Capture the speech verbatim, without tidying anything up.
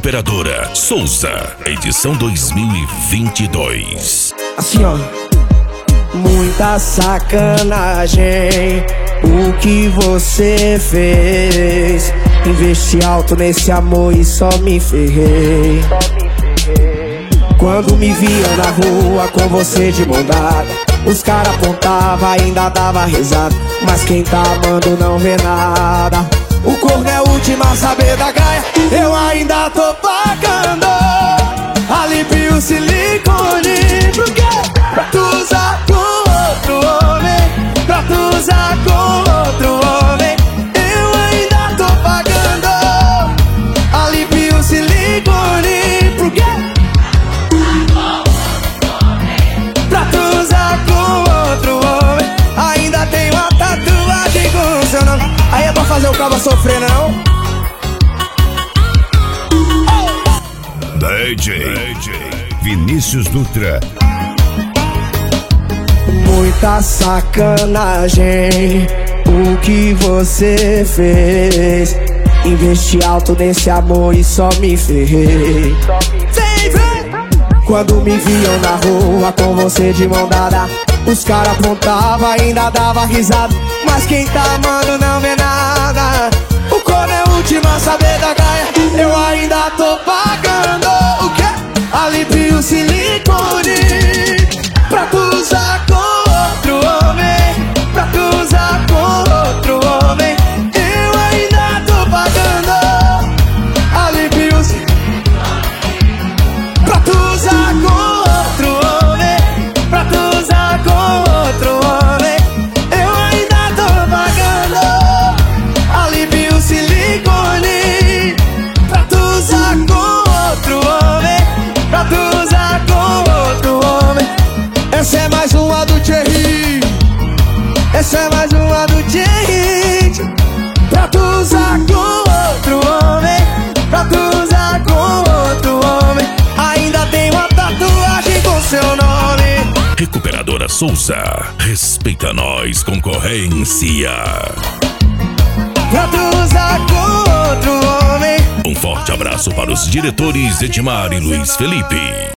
Recuperadora Souza, edição dois mil e vinte e dois. Assim ó, muita sacanagem o que você fez. Investi alto nesse amor e só me ferrei. Quando me viam na rua com você de mão dada, os cara apontavam, ainda dava risada. Mas quem tá amando não vê nada. O corno é o último a saber da gaia. Eu ainda tô pagando alívio silicone. Por quê? Pra tu usar com outro homem, pra tu usar com outro homem. Eu ainda tô pagando alívio silicone. Por quê? Pra tu usar com outro homem. Ainda tem uma tatuagem com o seu nome. Aí é pra fazer o cabo sofrer, não? D J Vinícius Dutra. Muita sacanagem o que você fez. Investi alto nesse amor e só me ferrei. Quando me viam na rua com você de mão dada, os cara apontavam, ainda dava risada. Mas quem tá amando não vê nada. O corno é o último a saber da gaia. Eu ainda tô pagando o quê? Alívio silicone. Pra tu usar com outro homem, pra tu usar com outro homem. Eu ainda tô pagando alívio silicone. Pra tu usar com outro homem, pra tu usar com outro homem. Eu ainda tô pagando alívio silicone. Pra tu usar com outro homem, pra tu usar com outro homem. Essa é mais uma do Thierry. Essa é mais uma do Thierry. Pra tu usar com outro homem, pra tu usar com outro homem. Ainda tem uma tatuagem com seu nome. Recuperadora Souza, respeita nós, concorrência. Pra tu usar com outro homem. Um forte abraço para os diretores Edmar e Luiz Felipe.